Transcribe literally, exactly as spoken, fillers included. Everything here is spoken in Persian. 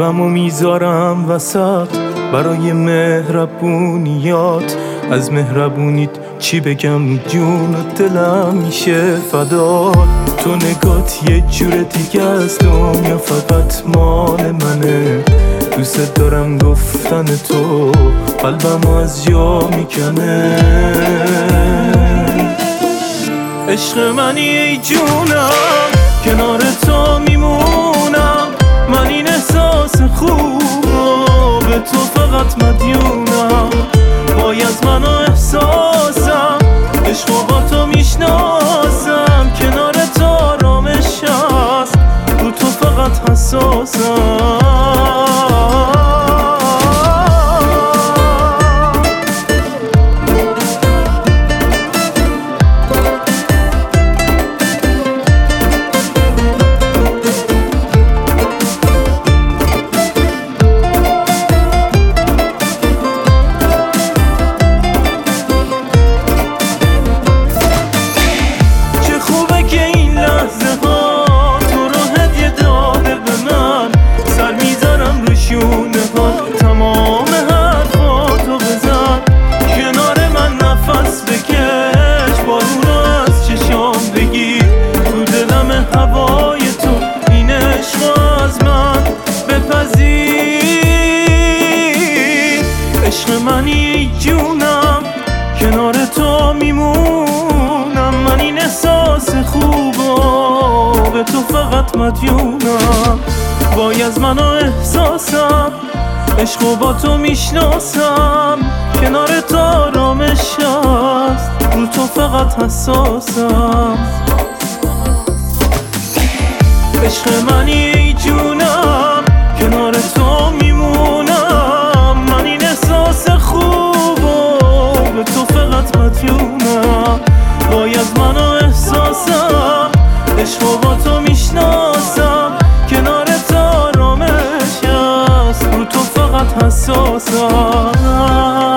قلبمو میذارم وسط برای مهربونیات. از مهربونیت چی بگم، جون و دلم میشه فدا. تو نگات یه جور دیگه از دنیا فقط مال منه. دوست دارم گفتن تو قلبمو از جا میکنه. عشق منی ای جونم، کنار تو میمونم. من این احساس خوب به تو فقط مدیونم. وای از من و احساسم، عشق با تو میشناسم. کنار تو آرامش هست، رو تو فقط حساسم. تمام حرفاتو بزن، کنار من نفس بکش. بارون رو از چشام بگیر، تو دلم هوای تو. این عشق از من بپذیر. عشق منی جونم، کنار تو میمونم. من این احساس خوبا به تو فقط مدیونم. وای از من و احساسم، عشق با تو میشناسم. کنار تو آرامش هست، رو تو فقط حساسم. عشق منی ای جونم، کنار تو میمونم. من این احساس خوبو به تو فقط مدیونم. وای از من و احساسم، عشق با تو میشناسم. کنار تو آرامش هست، رو تو فقط حساسم.